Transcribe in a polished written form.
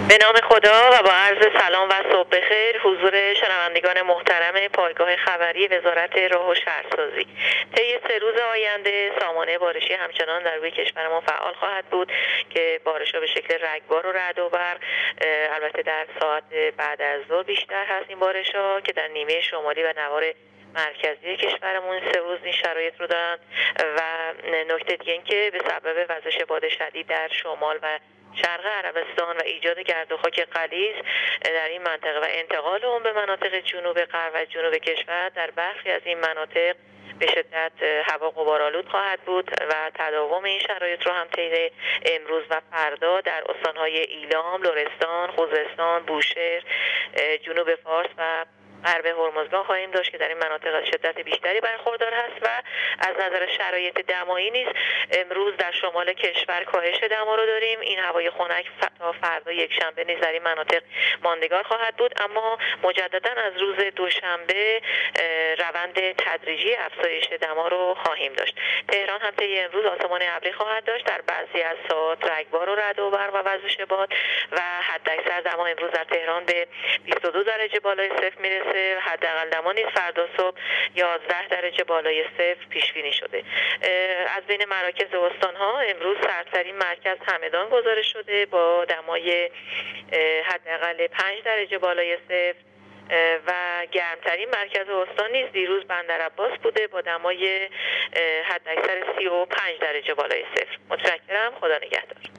به نام خدا و با عرض سلام و صبح بخیر حضور شنوندگان محترم پایگاه خبری وزارت راه و شهرسازی. طی 3 روز آینده سامانه بارشی همچنان در روی کشورمان فعال خواهد بود که بارش‌ها به شکل رگبار و رعد و برق، البته در ساعت بعد از ظهر بیشتر هست این بارش‌ها که در نیمه شمالی و نوار مرکزی کشورمون 3 روز این شرایط رو دارن. و نکته دیگه این که به سبب وزش باد شدید در شمال و شرق عربستان و ایجاد گرد و خاک غلیظ در این منطقه و انتقال اون به مناطق جنوب غرب و جنوب کشور، در برخی از این مناطق به شدت هوا غبارآلود خواهد بود و تداوم این شرایط رو هم طی امروز و فردا در استان‌های ایلام، لرستان، خوزستان، بوشهر، جنوب فارس و غرب هرمزگان خواهیم داشت که در این مناطق از شدت بیشتری برخوردار هست. و از نظر شرایط دمایی نیز امروز در شمال کشور کاهش دما رو داریم. این هوای خنک تا فردا یکشنبه نیز در این مناطق ماندگار خواهد بود، اما مجددا از روز دوشنبه روند تدریجی افزایش دما رو خواهیم داشت. تهران هم طی امروز آسمان ابری خواهد داشت، در بعضی از ساعات رگبار و رعد و برق و وزش باد و حداکثر دما امروز در تهران به 22 درجه بالای صفر میرسه. حداقل دما نیز فردا صبح 11 درجه بالای صفر پیش بینی شده. از بین مراکز استان‌ها امروز سردترین مرکز همدان گزارش شده با دمای حداقل 5 درجه بالای صفر و گرمترین مرکز استان نیز دیروز بندرعباس بوده با دمای حداکثر 35 درجه بالای صفر. متشکرم. خدا نگهدار.